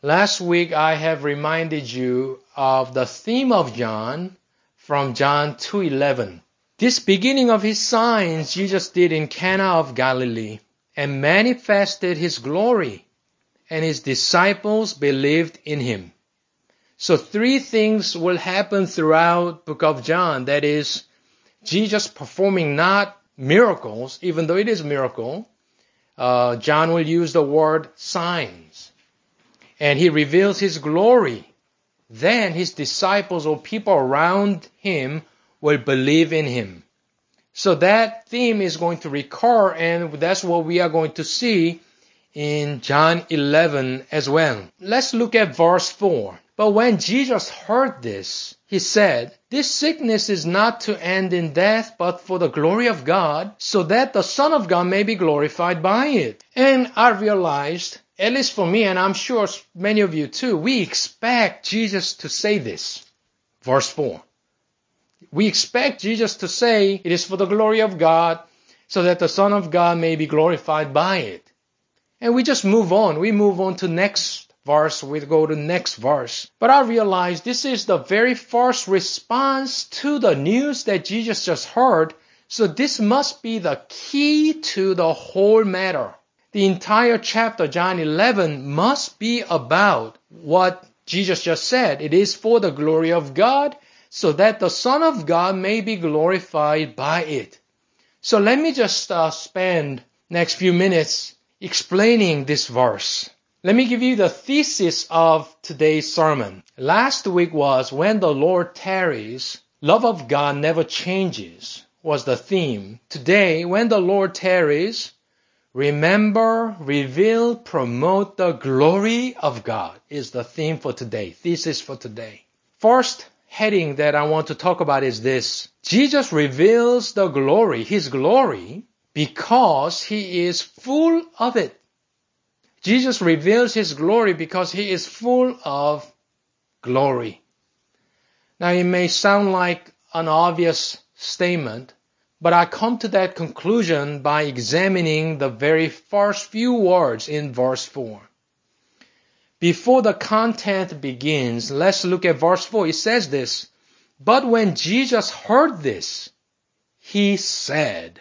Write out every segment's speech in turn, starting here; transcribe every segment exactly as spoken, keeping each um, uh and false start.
Last week I have reminded you of the theme of John from John two eleven. This beginning of his signs Jesus did in Cana of Galilee and manifested his glory, and his disciples believed in him. So three things will happen throughout book of John. That is, Jesus performing not miracles, even though it is a miracle. Uh, John will use the word signs. And he reveals his glory. Then his disciples or people around him will believe in him. So that theme is going to recur, and that's what we are going to see in John eleven as well. Let's look at verse four. But when Jesus heard this, he said, "This sickness is not to end in death, but for the glory of God, so that the Son of God may be glorified by it." And I realized, at least for me, and I'm sure many of you too, we expect Jesus to say this. Verse four. We expect Jesus to say, "It is for the glory of God, so that the Son of God may be glorified by it." And we just move on. We move on to next verse. We go to next verse. But I realize this is the very first response to the news that Jesus just heard. So this must be the key to the whole matter. The entire chapter, John eleven, must be about what Jesus just said. It is for the glory of God, so that the Son of God may be glorified by it. So let me just uh, spend next few minutes explaining this verse. Let me give you the thesis of today's sermon. Last week was "When the Lord tarries, love of God never changes" was the theme. Today, "When the Lord tarries, remember, reveal, promote the glory of God" is the theme for today, thesis for today. First heading that I want to talk about is this. Jesus reveals the glory, his glory, because he is full of it. Jesus reveals his glory because he is full of glory. Now it may sound like an obvious statement, but I come to that conclusion by examining the very first few words in verse four. Before the content begins, let's look at verse four. It says this, "But when Jesus heard this, he said."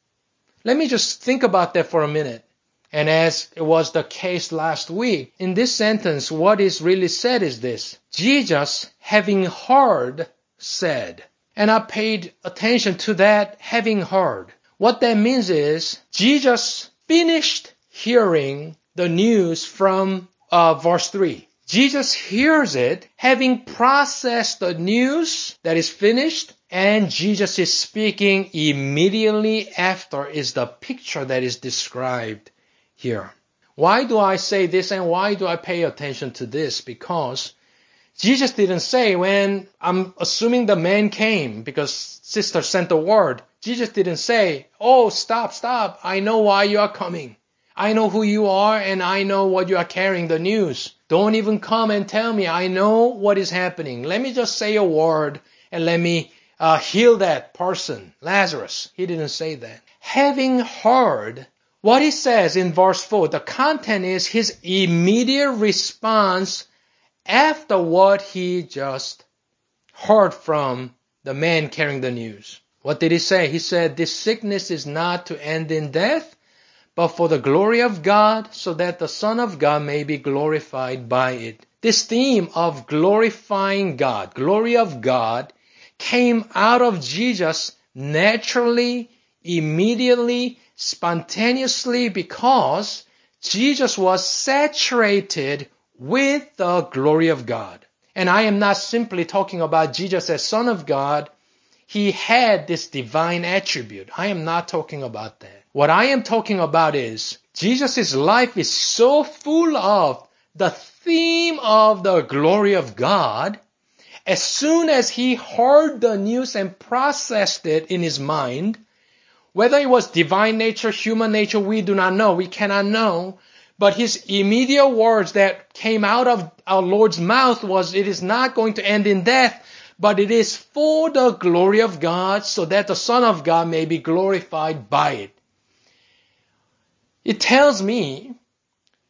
Let me just think about that for a minute. And as it was the case last week, in this sentence, what is really said is this. Jesus, having heard, said. And I paid attention to that, having heard. What that means is, Jesus finished hearing the news from uh, verse three. Jesus hears it, having processed the news that is finished, and Jesus is speaking immediately after is the picture that is described here. Why do I say this and why do I pay attention to this? Because Jesus didn't say, when I'm assuming the man came because sister sent the word, Jesus didn't say, "Oh, stop, stop. I know why you are coming. I know who you are and I know what you are carrying, the news. Don't even come and tell me. I know what is happening. Let me just say a word and let me uh, heal that person, Lazarus." He didn't say that. Having heard, what he says in verse four, the content is his immediate response after what he just heard from the man carrying the news. What did he say? He said, "This sickness is not to end in death, but for the glory of God, so that the Son of God may be glorified by it." This theme of glorifying God, glory of God, came out of Jesus naturally, immediately, spontaneously, because Jesus was saturated with the glory of God. And I am not simply talking about Jesus as Son of God. He had this divine attribute. I am not talking about that. What I am talking about is Jesus' life is so full of the theme of the glory of God. As soon as he heard the news and processed it in his mind, whether it was divine nature, human nature, we do not know. We cannot know. But his immediate words that came out of our Lord's mouth was, "It is not going to end in death, but it is for the glory of God, so that the Son of God may be glorified by it." It tells me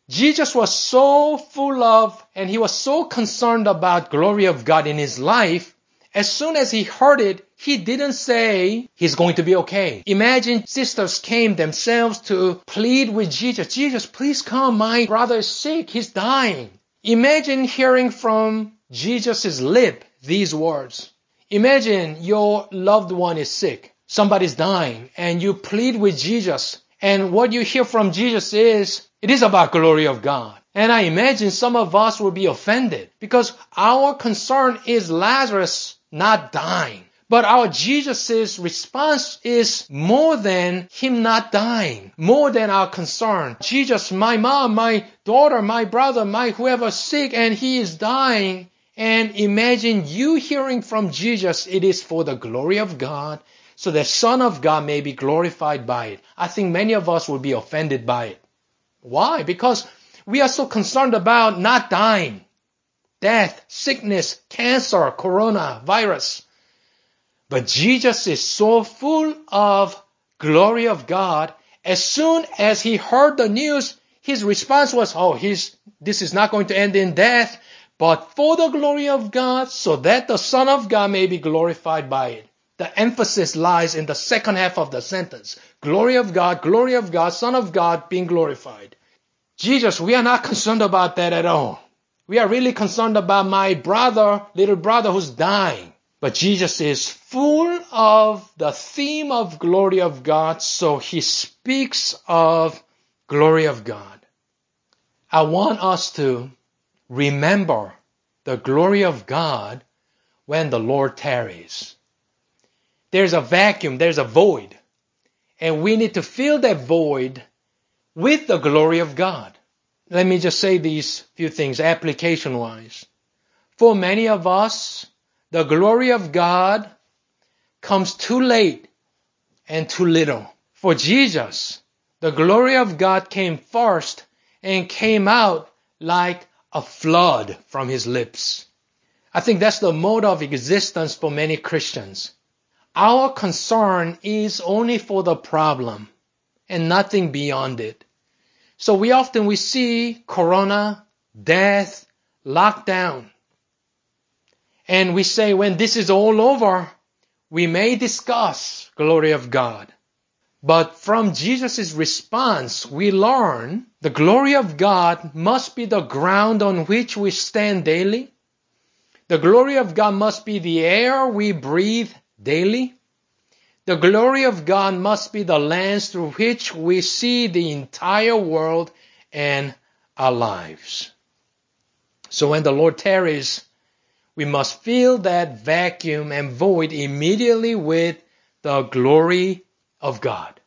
Jesus was so full of, and he was so concerned about glory of God in his life. As soon as he heard it, he didn't say he's going to be okay. Imagine sisters came themselves to plead with Jesus. Jesus, please come. My brother is sick. He's dying. Imagine hearing from Jesus' lip these words. Imagine your loved one is sick. Somebody's dying and you plead with Jesus. And what you hear from Jesus is, it is about glory of God. And I imagine some of us will be offended because our concern is Lazarus not dying. But our Jesus' response is more than him not dying, more than our concern. Jesus, my mom, my daughter, my brother, my whoever sick and he is dying. And imagine you hearing from Jesus, it is for the glory of God, so the Son of God may be glorified by it. I think many of us will be offended by it. Why? Because we are so concerned about not dying. Death, sickness, cancer, coronavirus. But Jesus is so full of glory of God. As soon as he heard the news, his response was, oh, he's, this is not going to end in death, but for the glory of God, so that the Son of God may be glorified by it. The emphasis lies in the second half of the sentence. Glory of God, glory of God, Son of God being glorified. Jesus, we are not concerned about that at all. We are really concerned about my brother, little brother who's dying. But Jesus is full of the theme of glory of God, so he speaks of glory of God. I want us to remember the glory of God when the Lord tarries. There's a vacuum, there's a void, and we need to fill that void with the glory of God. Let me just say these few things application-wise. For many of us, the glory of God comes too late and too little. For Jesus, the glory of God came first and came out like a flood from his lips. I think that's the mode of existence for many Christians. Our concern is only for the problem and nothing beyond it. So we often we see corona, death, lockdown. And we say when this is all over, we may discuss glory of God. But from Jesus' response, we learn the glory of God must be the ground on which we stand daily. The glory of God must be the air we breathe daily. The glory of God must be the lens through which we see the entire world and our lives. So when the Lord tarries, we must fill that vacuum and void immediately with the glory of God.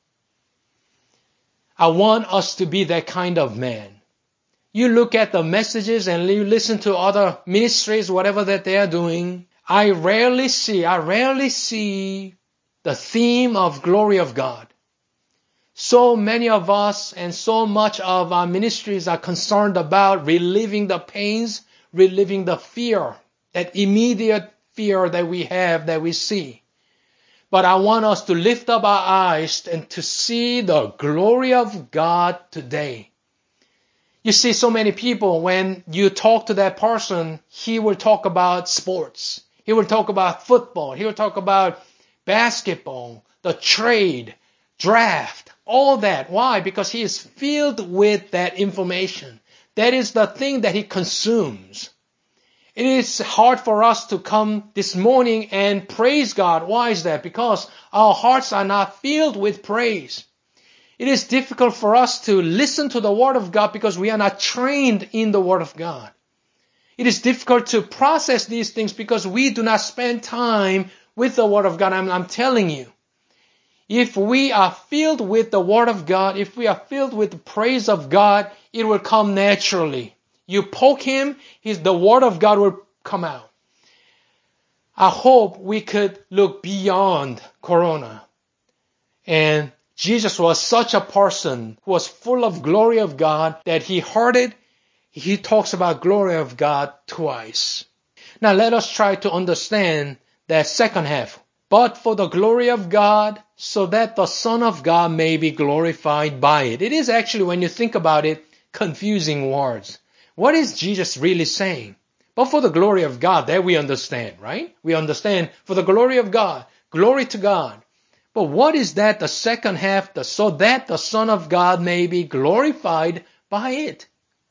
I want us to be that kind of man. You look at the messages and you listen to other ministries, whatever that they are doing. I rarely see, I rarely see the theme of glory of God. So many of us and so much of our ministries are concerned about relieving the pains, relieving the fear, that immediate fear that we have, that we see. But I want us to lift up our eyes and to see the glory of God today. You see so many people, when you talk to that person, he will talk about sports. He will talk about football. He will talk about basketball, the trade, draft, all that. Why? Because he is filled with that information. That is the thing that he consumes. It is hard for us to come this morning and praise God. Why is that? Because our hearts are not filled with praise. It is difficult for us to listen to the Word of God because we are not trained in the Word of God. It is difficult to process these things because we do not spend time with the Word of God. I'm, I'm telling you, if we are filled with the Word of God, if we are filled with the praise of God, it will come naturally. You poke him, his, the Word of God will come out. I hope we could look beyond Corona. And Jesus was such a person who was full of glory of God that he heard it. He talks about glory of God twice. Now let us try to understand that second half. But for the glory of God, so that the Son of God may be glorified by it. It is actually, when you think about it, confusing words. What is Jesus really saying? But for the glory of God, that we understand, right? We understand for the glory of God, glory to God. But what is that, the second half, the, so that the Son of God may be glorified by it?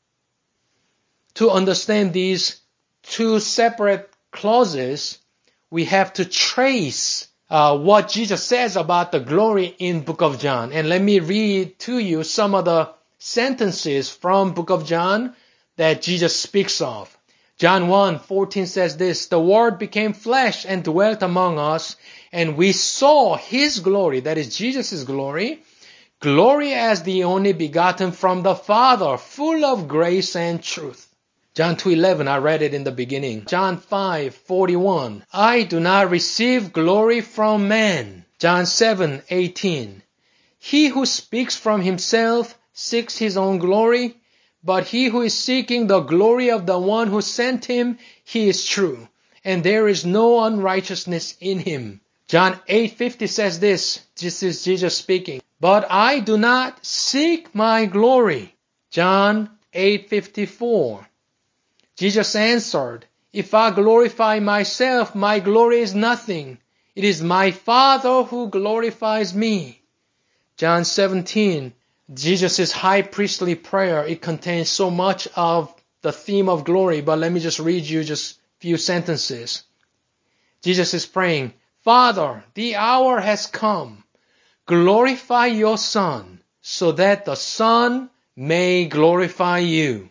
To understand these two separate clauses, we have to trace uh, what Jesus says about the glory in Book of John. And let me read to you some of the sentences from Book of John that Jesus speaks of. John one fourteen says this, "The Word became flesh and dwelt among us, and we saw His glory," that is Jesus' glory, "glory as the only begotten from the Father, full of grace and truth." John two eleven, I read it in the beginning. John five forty-one, "I do not receive glory from man." John seven eighteen, "He who speaks from himself seeks his own glory, but he who is seeking the glory of the one who sent him, he is true, and there is no unrighteousness in him." John eight fifty says this, this is Jesus speaking, "But I do not seek my glory." John eight fifty-four, Jesus answered, "If I glorify myself, my glory is nothing. It is my Father who glorifies me." John seventeen, Jesus' high priestly prayer, it contains so much of the theme of glory, but let me just read you just a few sentences. Jesus is praying, "Father, the hour has come. Glorify your Son, so that the Son may glorify you.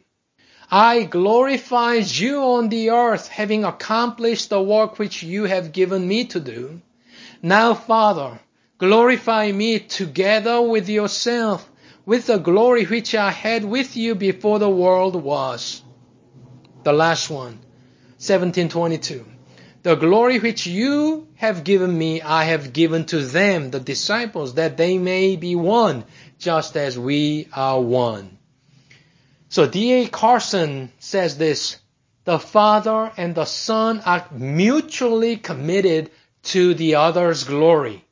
I glorified you on the earth, having accomplished the work which you have given me to do. Now, Father, glorify me together with yourself, with the glory which I had with you before the world was." The last one, seventeen twenty-two. "The glory which you have given me, I have given to them, the disciples, that they may be one, just as we are one." So D A Carson says this, "The Father and the Son are mutually committed to the other's glory."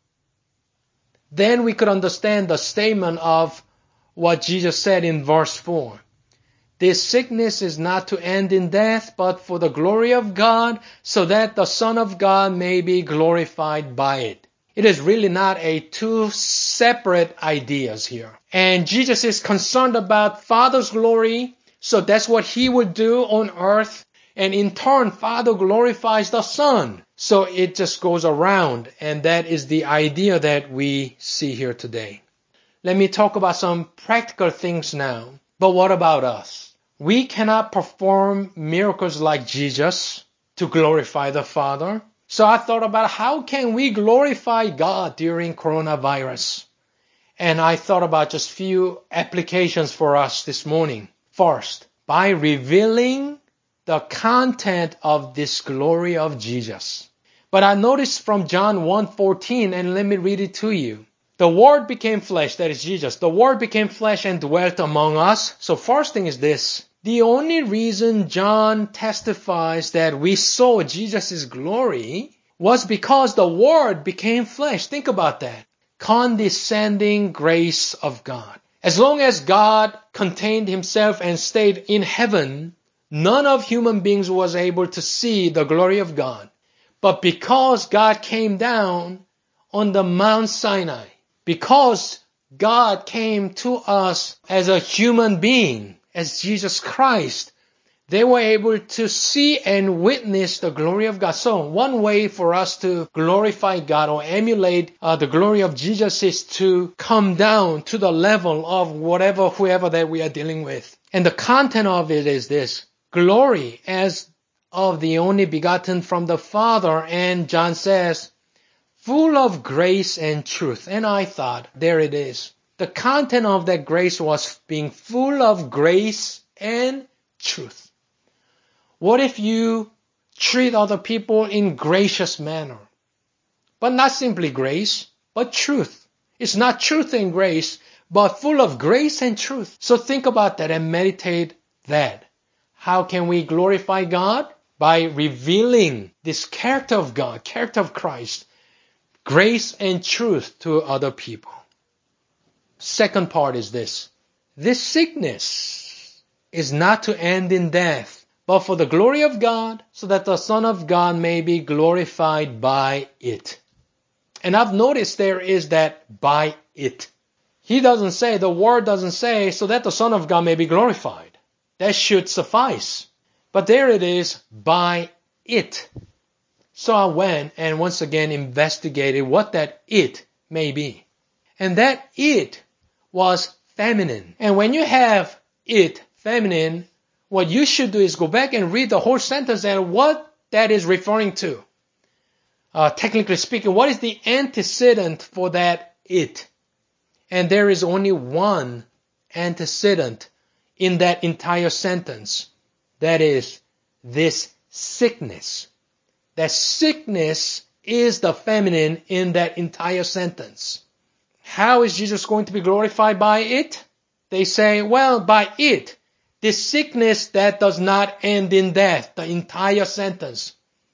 Then we could understand the statement of what Jesus said in verse four. "This sickness is not to end in death, but for the glory of God, so that the Son of God may be glorified by it." It is really not a two separate ideas here. And Jesus is concerned about Father's glory, so that's what He would do on earth. And in turn, Father glorifies the Son. So it just goes around, and that is the idea that we see here today. Let me talk about some practical things now. But what about us? We cannot perform miracles like Jesus to glorify the Father. So I thought about how can we glorify God during coronavirus? And I thought about just few applications for us this morning. First, by revealing the content of this glory of Jesus. But I noticed from John one fourteen, and let me read it to you. "The Word became flesh," that is Jesus. "The Word became flesh and dwelt among us." So first thing is this. The only reason John testifies that we saw Jesus' glory was because the Word became flesh. Think about that. Condescending grace of God. As long as God contained Himself and stayed in heaven, none of human beings was able to see the glory of God. But because God came down on the Mount Sinai, because God came to us as a human being, as Jesus Christ, they were able to see and witness the glory of God. So one way for us to glorify God or emulate uh, the glory of Jesus is to come down to the level of whatever, whoever that we are dealing with. And the content of it is this: glory as of the only begotten from the Father. And John says, full of grace and truth. And I thought, there it is. The content of that grace was being full of grace and truth. What if you treat other people in gracious manner? But not simply grace, but truth. It's not truth and grace, but full of grace and truth. So think about that and meditate that. How can we glorify God? By revealing this character of God, character of Christ, grace and truth to other people. Second part is this. This sickness is not to end in death, but for the glory of God, so that the Son of God may be glorified by it. And I've noticed there is that by it. He doesn't say, the word doesn't say, so that the Son of God may be glorified. That should suffice. But there it is, by it. So I went and once again investigated what that it may be. And that it was feminine. And when you have it, feminine, what you should do is go back and read the whole sentence and what that is referring to. Uh, technically speaking, what is the antecedent for that it? And there is only one antecedent in that entire sentence. That is this sickness. That sickness is the feminine in that entire sentence. How is Jesus going to be glorified by it? They say, well, by it. This sickness that does not end in death, the entire sentence.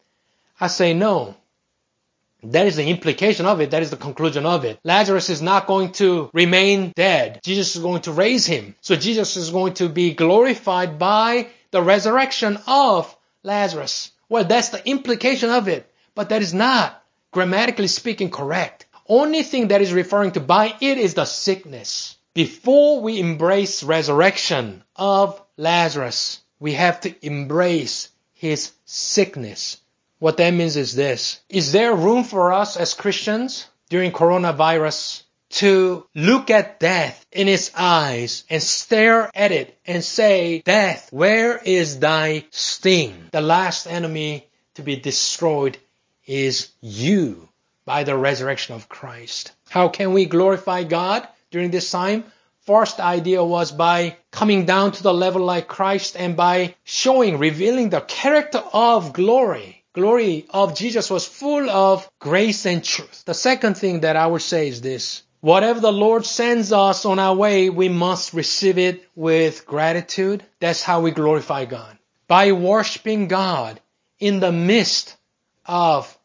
I say no. That is the implication of it. That is the conclusion of it. Lazarus is not going to remain dead. Jesus is going to raise him. So Jesus is going to be glorified by the resurrection of Lazarus. Well, that's the implication of it. But that is not, grammatically speaking, correct. Only thing that is referring to by it is the sickness. Before we embrace resurrection of Lazarus, we have to embrace his sickness. What that means is this. Is there room for us as Christians during coronavirus to look at death in its eyes and stare at it and say, death, where is thy sting? The last enemy to be destroyed is you by the resurrection of Christ. How can we glorify God during this time? First idea was by coming down to the level like Christ and by showing, revealing the character of glory. Glory of Jesus was full of grace and truth. The second thing that I would say is this. Whatever the Lord sends us on our way, we must receive it with gratitude. That's how we glorify God. By worshiping God in the midst of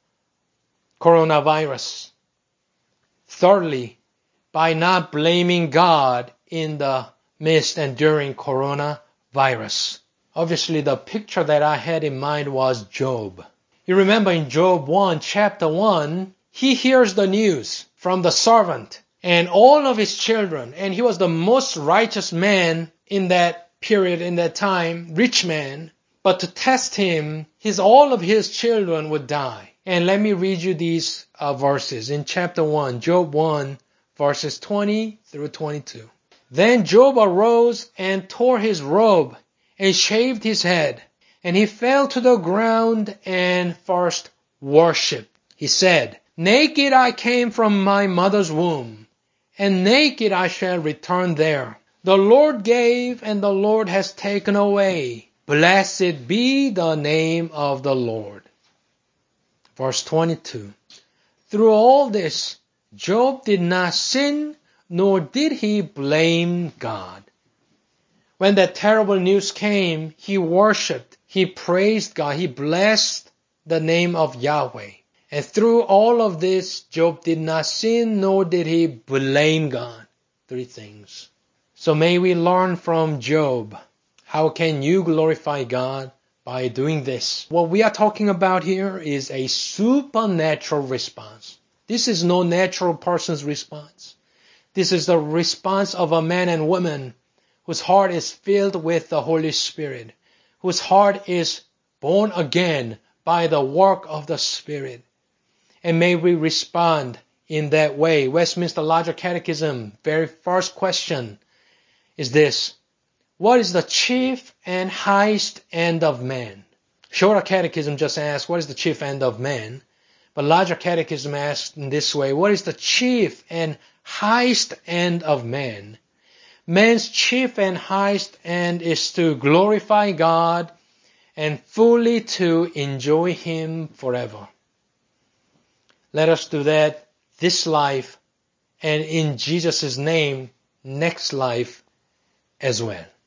coronavirus. Thirdly, by not blaming God in the midst and during coronavirus. Obviously, the picture that I had in mind was Job. You remember in Job one, chapter one, he hears the news from the servant and all of his children. And he was the most righteous man in that period, in that time, rich man. But to test him, his all of his children would die. And let me read you these uh, verses in chapter one, Job one, verses twenty through twenty-two. Then Job arose and tore his robe and shaved his head, and he fell to the ground and first worshipped. He said, naked I came from my mother's womb, and naked I shall return there. The Lord gave, and the Lord has taken away. Blessed be the name of the Lord. Verse twenty-two. Through all this, Job did not sin, nor did he blame God. When that terrible news came, he worshipped, he praised God, he blessed the name of Yahweh. And through all of this, Job did not sin, nor did he blame God. Three things. So may we learn from Job. How can you glorify God? By doing this. What we are talking about here is a supernatural response. This is no natural person's response. This is the response of a man and woman whose heart is filled with the Holy Spirit, whose heart is born again by the work of the Spirit. And may we respond in that way. Westminster Larger Catechism, very first question is this. What is the chief and highest end of man? Shorter Catechism just asks, what is the chief end of man? But Larger Catechism asks in this way, what is the chief and highest end of man? Man's chief and highest end is to glorify God and fully to enjoy Him forever. Let us do that this life and in Jesus' name, next life as well.